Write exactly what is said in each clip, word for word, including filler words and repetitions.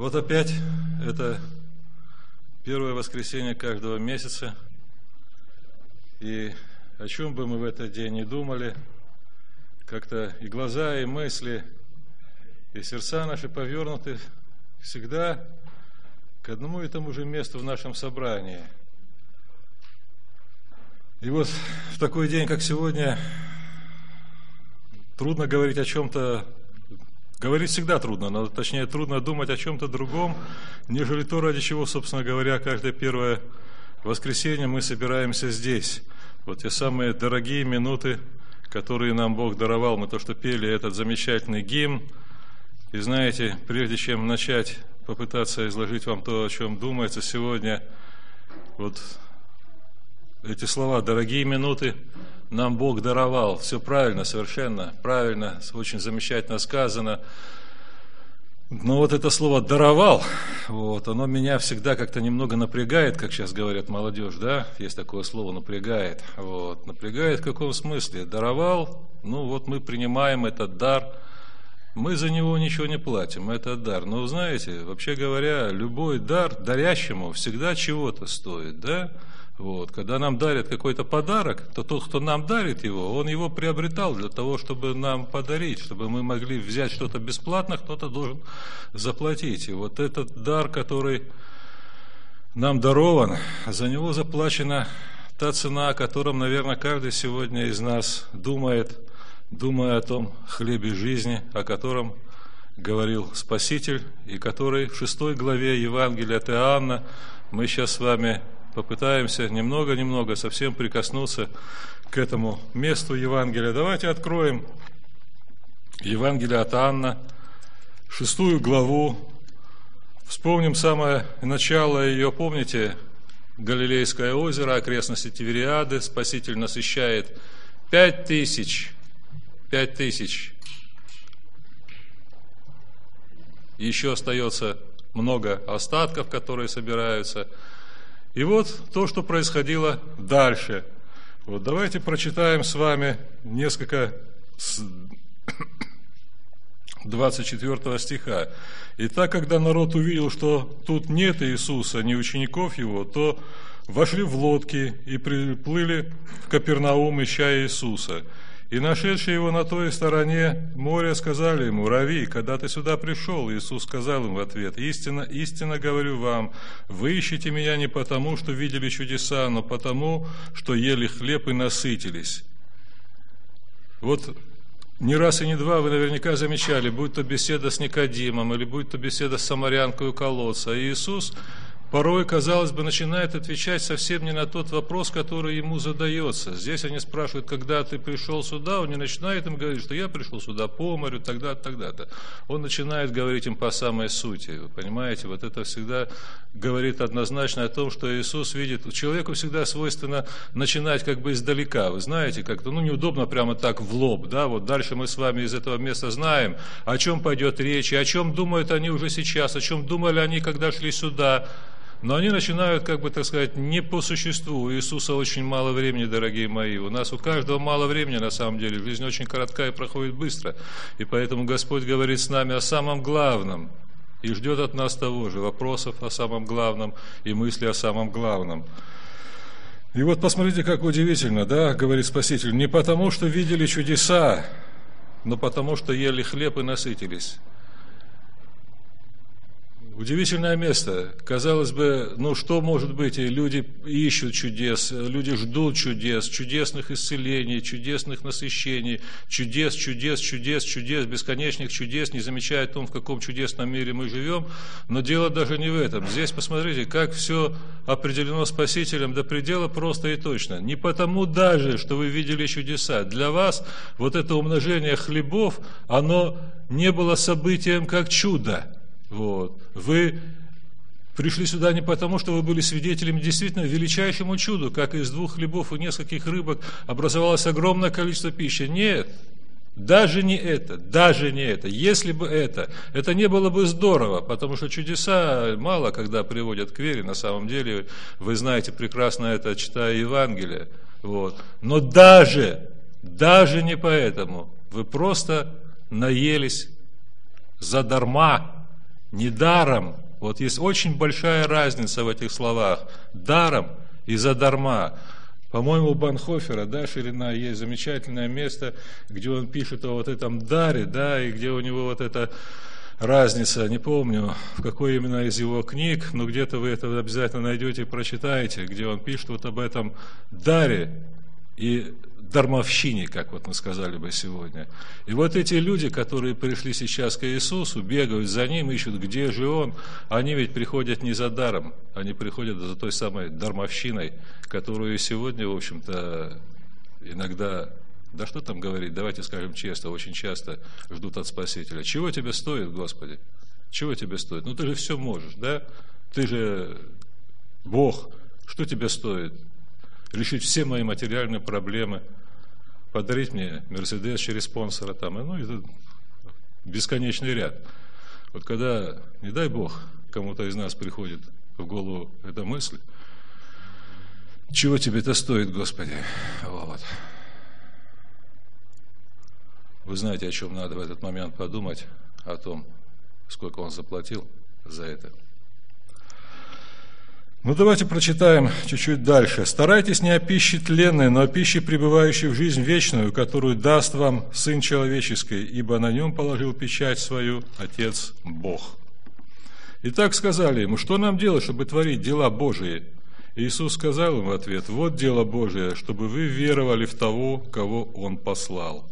Вот опять это первое воскресенье каждого месяца. И о чем бы мы в этот день ни думали, как-то и глаза, и мысли, и сердца наши повернуты всегда к одному и тому же месту в нашем собрании. И вот в такой день, как сегодня, трудно говорить о чем-то, говорить всегда трудно, но точнее трудно думать о чем-то другом, нежели то, ради чего, собственно говоря, каждое первое воскресенье мы собираемся здесь. Вот те самые дорогие минуты, которые нам Бог даровал, мы то, что пели этот замечательный гимн. И знаете, прежде чем начать попытаться изложить вам то, о чем думается сегодня, вот эти слова «дорогие минуты» нам Бог даровал. Все правильно, совершенно правильно, очень замечательно сказано. Но вот это слово «даровал», вот, оно меня всегда как-то немного напрягает, как сейчас говорят молодежь, да, есть такое слово «напрягает». Вот. Напрягает в каком смысле? Даровал, ну вот мы принимаем этот дар, мы за него ничего не платим, это дар. Но знаете, вообще говоря, любой дар дарящему всегда чего-то стоит, да? Вот. Когда нам дарят какой-то подарок, то тот, кто нам дарит его, он его приобретал для того, чтобы нам подарить, чтобы мы могли взять что-то бесплатно, кто-то должен заплатить. И вот этот дар, который нам дарован, за него заплачена та цена, о котором, наверное, каждый сегодня из нас думает, думая о том хлебе жизни, о котором говорил Спаситель, и который в шестой главе Евангелия от Иоанна мы сейчас с вами попытаемся немного-немного совсем прикоснуться к этому месту Евангелия. Давайте откроем Евангелие от Иоанна, шестую главу. Вспомним самое начало ее. Помните, Галилейское озеро, окрестности Тивериады. Спаситель насыщает пять тысяч. Пять тысяч. Еще остается много остатков, которые собираются. И вот то, что происходило дальше. Вот давайте прочитаем с вами несколько с двадцать четвёртого стиха. «Итак, когда народ увидел, что тут нет Иисуса, ни учеников его, то вошли в лодки и приплыли в Капернаум, ища Иисуса. И нашедшие его на той стороне моря сказали ему: Рави, когда ты сюда пришел? Иисус сказал им в ответ: истинно, истинно говорю вам, вы ищете меня не потому, что видели чудеса, но потому, что ели хлеб и насытились». Вот не раз и не два вы наверняка замечали, будь то беседа с Никодимом, или будь то беседа с самарянкой у колодца, Иисус порой, казалось бы, начинает отвечать совсем не на тот вопрос, который ему задается. Здесь они спрашивают: когда ты пришел сюда? Он не начинает им говорить, что я пришел сюда по морю, тогда-то, тогда-то. Он начинает говорить им по самой сути. Вы понимаете, вот это всегда говорит однозначно о том, что Иисус видит. Человеку всегда свойственно начинать как бы издалека. Вы знаете, как-то, ну, неудобно прямо так в лоб, да, вот дальше мы с вами из этого места знаем, о чем пойдет речь, и о чем думают они уже сейчас, о чем думали они, когда шли сюда. Но они начинают, как бы так сказать, не по существу. У Иисуса очень мало времени, дорогие мои. У нас у каждого мало времени, на самом деле. Жизнь очень коротка и проходит быстро. И поэтому Господь говорит с нами о самом главном. И ждет от нас того же, вопросов о самом главном и мысли о самом главном. И вот посмотрите, как удивительно, да, говорит Спаситель. Не потому, что видели чудеса, но потому, что ели хлеб и насытились. Удивительное место. Казалось бы, ну что может быть? И люди ищут чудес, люди ждут чудес, чудесных исцелений, чудесных насыщений, чудес, чудес, чудес, чудес, бесконечных чудес, не замечая о том, в каком чудесном мире мы живем. Но дело даже не в этом. Здесь посмотрите, как все определено Спасителем до предела просто и точно. Не потому даже, что вы видели чудеса. Для вас вот это умножение хлебов, оно не было событием как чудо. Вот. Вы пришли сюда не потому, что вы были свидетелями действительно величайшему чуду, как из двух хлебов и нескольких рыбок образовалось огромное количество пищи. Нет, даже не это, даже не это. Если бы это, это не было бы здорово, потому что чудеса мало когда приводят к вере, на самом деле, вы знаете прекрасно это, читая Евангелие. Вот. Но даже, даже не поэтому, вы просто наелись задарма Не даром. Вот есть очень большая разница в этих словах. Даром и задарма. По-моему, у Бонхофера, да, Ширина, есть замечательное место, где он пишет о вот этом даре, да, и где у него вот эта разница, не помню, в какой именно из его книг, но где-то вы это обязательно найдете и прочитаете, где он пишет вот об этом даре и дармовщине, как вот мы сказали бы сегодня. И вот эти люди, которые пришли сейчас к Иисусу, бегают за Ним, ищут, где же Он, они ведь приходят не за даром, они приходят за той самой дармовщиной, которую сегодня, в общем-то, иногда, да что там говорить, давайте скажем честно, очень часто ждут от Спасителя. Чего тебе стоит, Господи? Чего тебе стоит? Ну ты же все можешь, да? Ты же Бог. Что тебе стоит? Решить все мои материальные проблемы, подарить мне Мерседес через спонсора, там, ну, это бесконечный ряд. Вот когда, не дай Бог, кому-то из нас приходит в голову эта мысль, чего тебе это стоит, Господи? Вот. Вы знаете, о чем надо в этот момент подумать, о том, сколько Он заплатил за это. Ну, давайте прочитаем чуть-чуть дальше. «Старайтесь не о пище тленной, но о пище, пребывающей в жизнь вечную, которую даст вам Сын Человеческий, ибо на нем положил печать свою Отец Бог». Итак, сказали ему, что нам делать, чтобы творить дела Божии? Иисус сказал им в ответ, вот дело Божие, чтобы вы веровали в того, кого Он послал.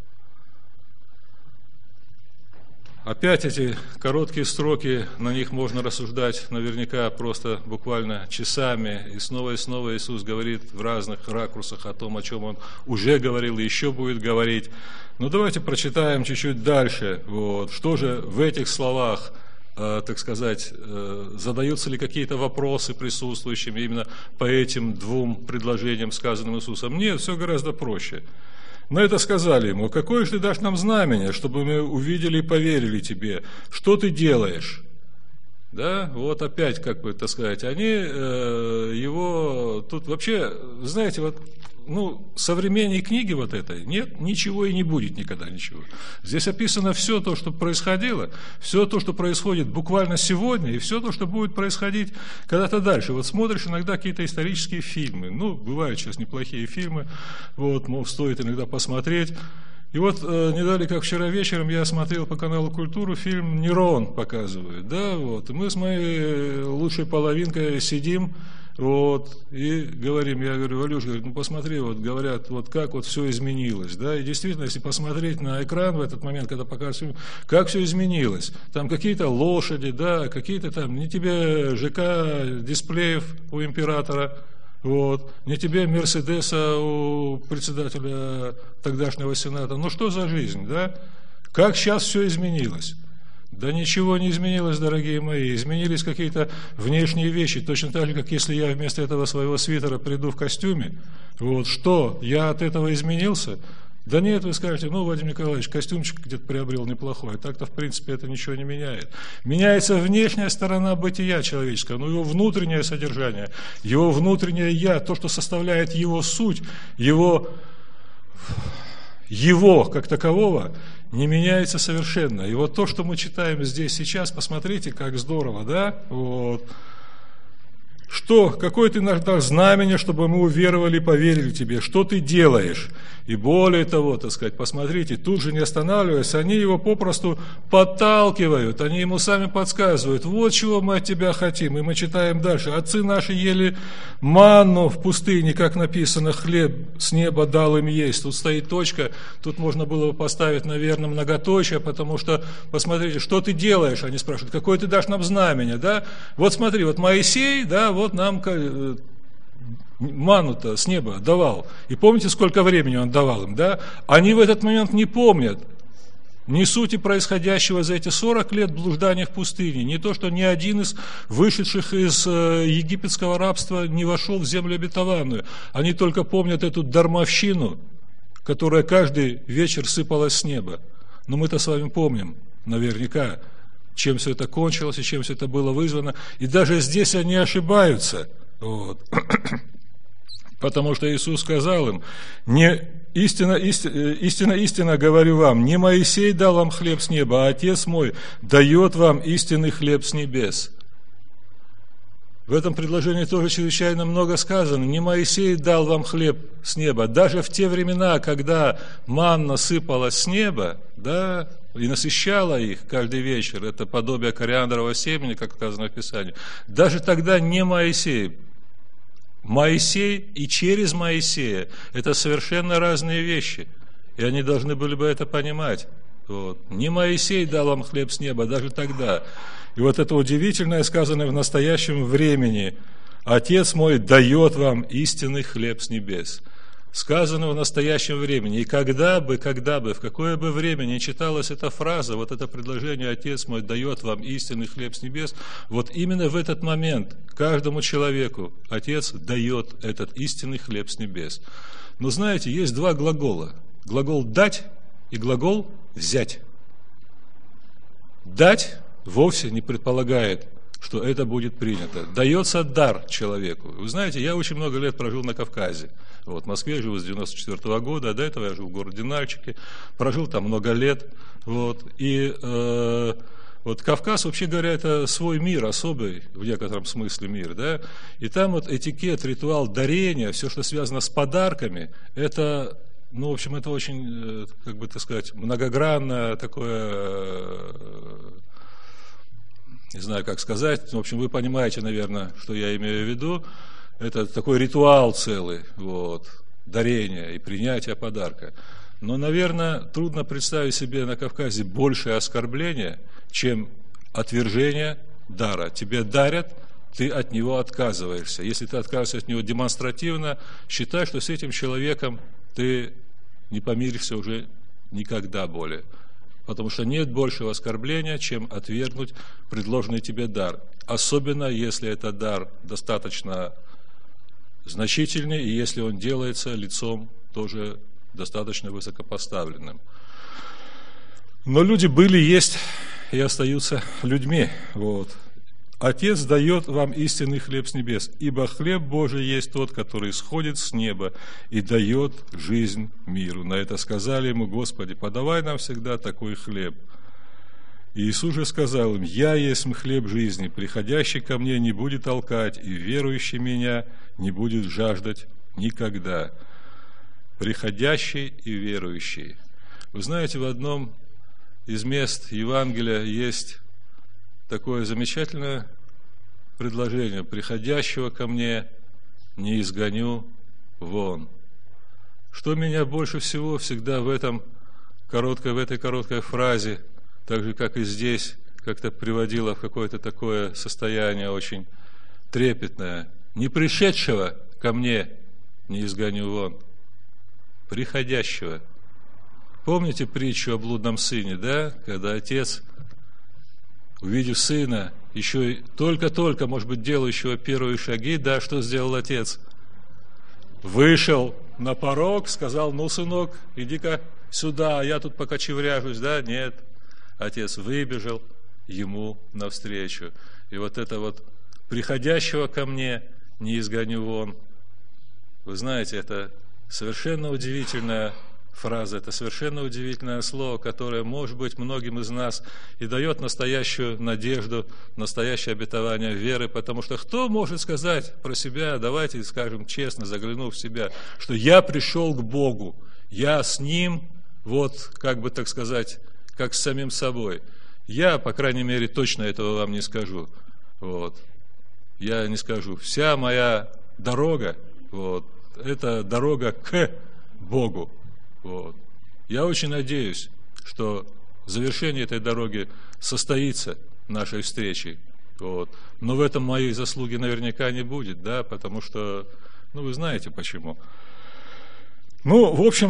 Опять эти короткие строки, на них можно рассуждать наверняка просто буквально часами. И снова и снова Иисус говорит в разных ракурсах о том, о чем Он уже говорил и еще будет говорить. Но давайте прочитаем чуть-чуть дальше. Вот. Что же в этих словах, э, так сказать, э, задаются ли какие-то вопросы присутствующим именно по этим двум предложениям, сказанным Иисусом? Нет, все гораздо проще. На это сказали ему, какое же ты дашь нам знамение, чтобы мы увидели и поверили тебе, что ты делаешь? Да, вот опять, как бы, так сказать, они э, его, тут вообще, знаете, вот, ну, современной книги вот этой нет, ничего и не будет никогда ничего. Здесь описано все то, что происходило, все то, что происходит буквально сегодня, и все то, что будет происходить когда-то дальше. Вот смотришь иногда какие-то исторические фильмы, ну, бывают сейчас неплохие фильмы, вот, мол, стоит иногда посмотреть. И вот э, не далее, как вчера вечером, я смотрел по каналу «Культуру», фильм «Нерон» показывают, да, вот, и мы с моей лучшей половинкой сидим, вот, и говорим, я говорю, Валюш, говорит, ну посмотри, вот говорят, вот как вот все изменилось, да, и действительно, если посмотреть на экран в этот момент, когда показывают, как все изменилось, там какие-то лошади, да, какие-то там, не тебе ЖК дисплеев у императора, вот, не тебе Мерседеса у председателя тогдашнего Сената, ну что за жизнь, да, как сейчас все изменилось? Да ничего не изменилось, дорогие мои, изменились какие-то внешние вещи, точно так же, как если я вместо этого своего свитера приду в костюме, вот, что, я от этого изменился? Да нет, вы скажете, ну, Владимир Николаевич, костюмчик где-то приобрел неплохой, так-то, в принципе, это ничего не меняет. Меняется внешняя сторона бытия человеческого, но его внутреннее содержание, его внутреннее «я», то, что составляет его суть, его, его как такового, не меняется совершенно. И вот то, что мы читаем здесь сейчас, посмотрите, как здорово, да? Вот. Что, какое ты наш дар знамение, чтобы мы уверовали и поверили тебе? Что ты делаешь? И более того, так сказать, посмотрите, тут же не останавливаясь, они его попросту подталкивают, они ему сами подсказывают, вот чего мы от тебя хотим. И мы читаем дальше. Отцы наши ели манну в пустыне, как написано, хлеб с неба дал им есть. Тут стоит точка, тут можно было бы поставить, наверное, многоточие, потому что, посмотрите, что ты делаешь? Они спрашивают, какое ты дашь нам знамение, да? Вот смотри, вот Моисей, да, вот нам ману-то с неба давал. И помните, сколько времени он давал им, да? Они в этот момент не помнят ни сути происходящего за эти сорок лет блуждания в пустыне, не то, что ни один из вышедших из египетского рабства не вошел в землю обетованную. Они только помнят эту дармовщину, которая каждый вечер сыпалась с неба. Но мы-то с вами помним, наверняка, чем все это кончилось и чем все это было вызвано. И даже здесь они ошибаются. Вот. Потому что Иисус сказал им: не истинно, истинно, истинно, истинно говорю вам, не Моисей дал вам хлеб с неба, а Отец мой дает вам истинный хлеб с небес. В этом предложении тоже чрезвычайно много сказано. Не Моисей дал вам хлеб с неба. Даже в те времена, когда манна сыпалась с неба, да, и насыщала их каждый вечер, это подобие кориандрового семени, как сказано в Писании, даже тогда не Моисей. Моисей и через Моисея – это совершенно разные вещи, и они должны были бы это понимать. Вот. Не Моисей дал вам хлеб с неба, даже тогда. И вот это удивительное, сказанное в настоящем времени: Отец мой дает вам истинный хлеб с небес. Сказано в настоящем времени. И когда бы, когда бы, в какое бы время не читалась эта фраза, вот это предложение «Отец мой дает вам истинный хлеб с небес», вот именно в этот момент каждому человеку Отец дает этот истинный хлеб с небес. Но знаете, есть два глагола. Глагол «дать» и глагол «взять». «Дать» вовсе не предполагает, что это будет принято. Дается дар человеку. Вы знаете, я очень много лет прожил на Кавказе. Вот, в Москве живу с девяносто четвёртого года, а до этого я жил в городе Нальчике, прожил там много лет. Вот, и э, вот Кавказ, вообще говоря, это свой мир, особый в некотором смысле мир. Да? И там вот этикет, ритуал дарения, все, что связано с подарками, это, ну, в общем, это очень, как бы так сказать, многогранное такое... Не знаю, как сказать. В общем, вы понимаете, наверное, что я имею в виду. Это такой ритуал целый, вот, дарения и принятия подарка. Но, наверное, трудно представить себе на Кавказе большее оскорбление, чем отвержение дара. Тебе дарят, ты от него отказываешься. Если ты отказываешься от него демонстративно, считай, что с этим человеком ты не помиришься уже никогда более. Потому что нет большего оскорбления, чем отвергнуть предложенный тебе дар. Особенно, если этот дар достаточно значительный, и если он делается лицом тоже достаточно высокопоставленным. Но люди были, есть и остаются людьми. Вот. Отец дает вам истинный хлеб с небес, ибо хлеб Божий есть тот, который сходит с неба и дает жизнь миру. На это сказали ему: Господи, подавай нам всегда такой хлеб. И Иисус же сказал им: Я есть хлеб жизни, приходящий ко мне не будет толкать, и верующий меня не будет жаждать никогда. Приходящий и верующий. Вы знаете, в одном из мест Евангелия есть такое замечательное предложение: приходящего ко мне не изгоню вон. Что меня больше всего всегда в этом короткой, в этой короткой фразе, так же, как и здесь, как-то приводило в какое-то такое состояние очень трепетное: не пришедшего ко мне не изгоню вон, приходящего. Помните притчу о блудном сыне, да? Когда отец, увидев сына, еще только-только, может быть, делающего первые шаги, да, что сделал отец? Вышел на порог, сказал: ну, сынок, иди-ка сюда, я тут пока чевряжусь, да? Нет. Отец выбежал ему навстречу. И вот это вот приходящего ко мне не изгоню вон. Вы знаете, это совершенно удивительная фраза, это совершенно удивительное слово, которое, может быть, многим из нас и дает настоящую надежду, настоящее обетование веры, потому что кто может сказать про себя, давайте скажем честно, заглянув в себя, что я пришел к Богу, я с Ним, вот, как бы так сказать, как с самим собой. Я, по крайней мере, точно этого вам не скажу. Вот. Я не скажу. Вся моя дорога, вот, это дорога к Богу. Вот. Я очень надеюсь, что завершение этой дороги состоится нашей встречей. Вот. Но в этом моей заслуги наверняка не будет, да, потому что, ну, вы знаете почему. Ну, в общем,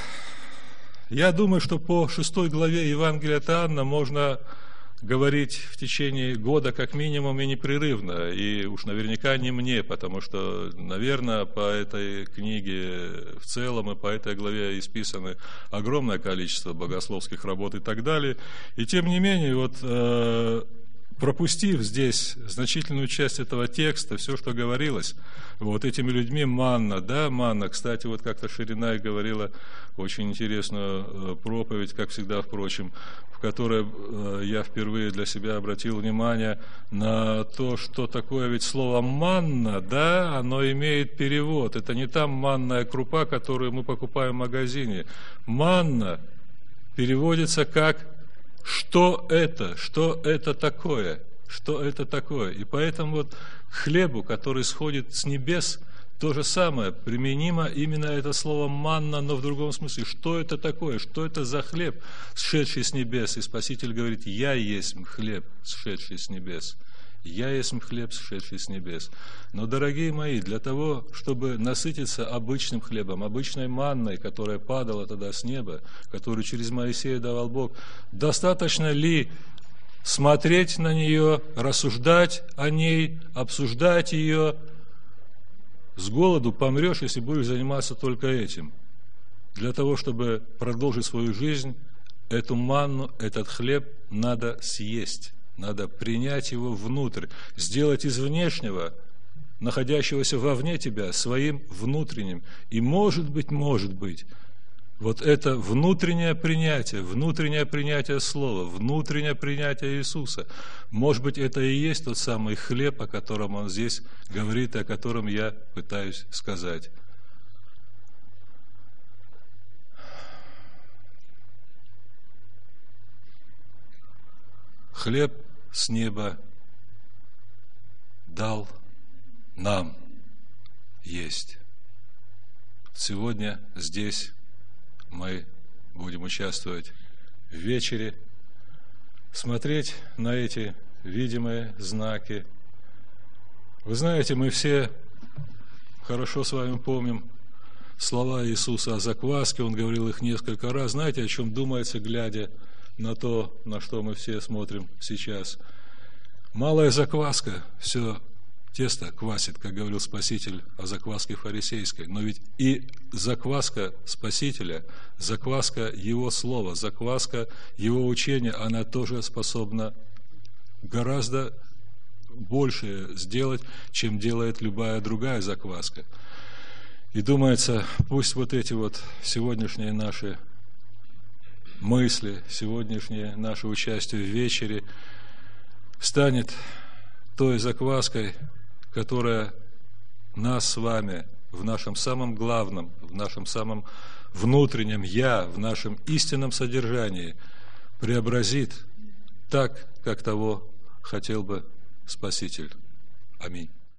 я думаю, что по шестой главе Евангелия от Иоанна можно говорить в течение года как минимум и непрерывно, и уж наверняка не мне, потому что, наверное, по этой книге в целом и по этой главе исписаны огромное количество богословских работ и так далее. И тем не менее, вот э, пропустив здесь значительную часть этого текста, все, что говорилось, вот этими людьми манна, да, манна, кстати, вот как-то Ширина и говорила очень интересную проповедь, как всегда, впрочем, в которой я впервые для себя обратил внимание на то, что такое ведь слово манна, да, оно имеет перевод, это не та манная крупа, которую мы покупаем в магазине. Манна переводится как «что это?», «что это такое?», «что это такое?». И поэтому вот к хлебу, который сходит с небес, то же самое, применимо именно это слово «манна», но в другом смысле. Что это такое? Что это за хлеб, сшедший с небес? И Спаситель говорит: «Я есть хлеб, сшедший с небес». «Я есть хлеб, сшедший с небес». Но, дорогие мои, для того, чтобы насытиться обычным хлебом, обычной манной, которая падала тогда с неба, которую через Моисея давал Бог, достаточно ли смотреть на нее, рассуждать о ней, обсуждать ее? С голоду помрешь, если будешь заниматься только этим. Для того, чтобы продолжить свою жизнь, эту манну, этот хлеб надо съесть. Надо принять его внутрь, сделать из внешнего, находящегося вовне тебя, своим внутренним. И может быть, может быть, вот это внутреннее принятие, внутреннее принятие Слова, внутреннее принятие Иисуса, может быть, это и есть тот самый хлеб, о котором он здесь говорит, о котором я пытаюсь сказать. Хлеб с неба дал нам есть. Сегодня здесь мы будем участвовать в вечере, смотреть на эти видимые знаки. Вы знаете, мы все хорошо с вами помним слова Иисуса о закваске, Он говорил их несколько раз. Знаете, о чем думается, глядя на то, на что мы все смотрим сейчас? Малая закваска все тесто квасит, как говорил Спаситель о закваске фарисейской. Но ведь и закваска Спасителя, закваска Его Слова, закваска Его учения, она тоже способна гораздо больше сделать, чем делает любая другая закваска. И думается, пусть вот эти вот сегодняшние наши мысли, сегодняшнее наше участие в вечере станет той закваской, которая нас с вами в нашем самом главном, в нашем самом внутреннем «я», в нашем истинном содержании преобразит так, как того хотел бы Спаситель. Аминь.